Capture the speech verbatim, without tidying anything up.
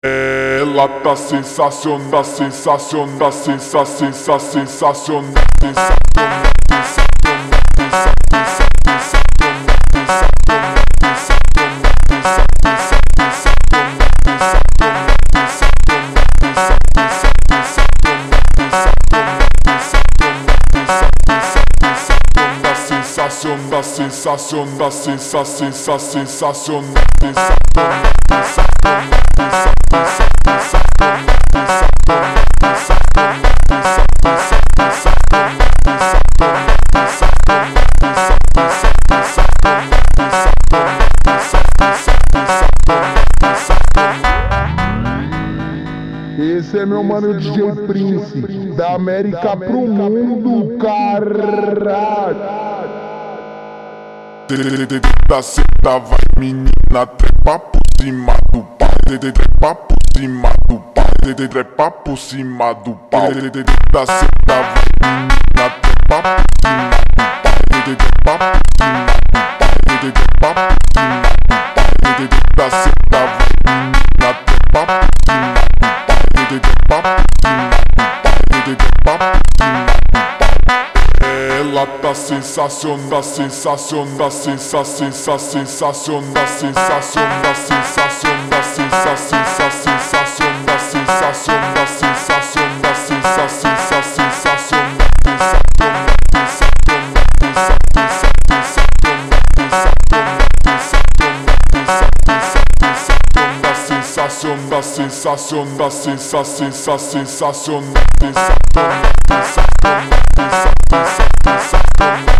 Ela tá sensacional, tá sensacional, tá sensacional, sensacional, sensacional, sensacional, sensacional, sensacional, sensacional. Esse é meu mano D J Prince, da América pro mundo, caralho. Da seta vai menina, trepa por cima do pau. Trepa por cima do pau. Trepa por cima do pau. Da seta vai menina, trepa por cima do pau. Trepa por cima do pau. Trepa por cima do pau. Da seta vai menina, trepa por cima do pau. Trepa por cima do pau. Trepa por cima do pau. Ela tá sensacional, sensacional, sensacional, sensacional, sensacional, sensacional, sensacional, sensacional, sensacional, sensacional, sensacional, sensacional, sensacional, sensacional, sensacional.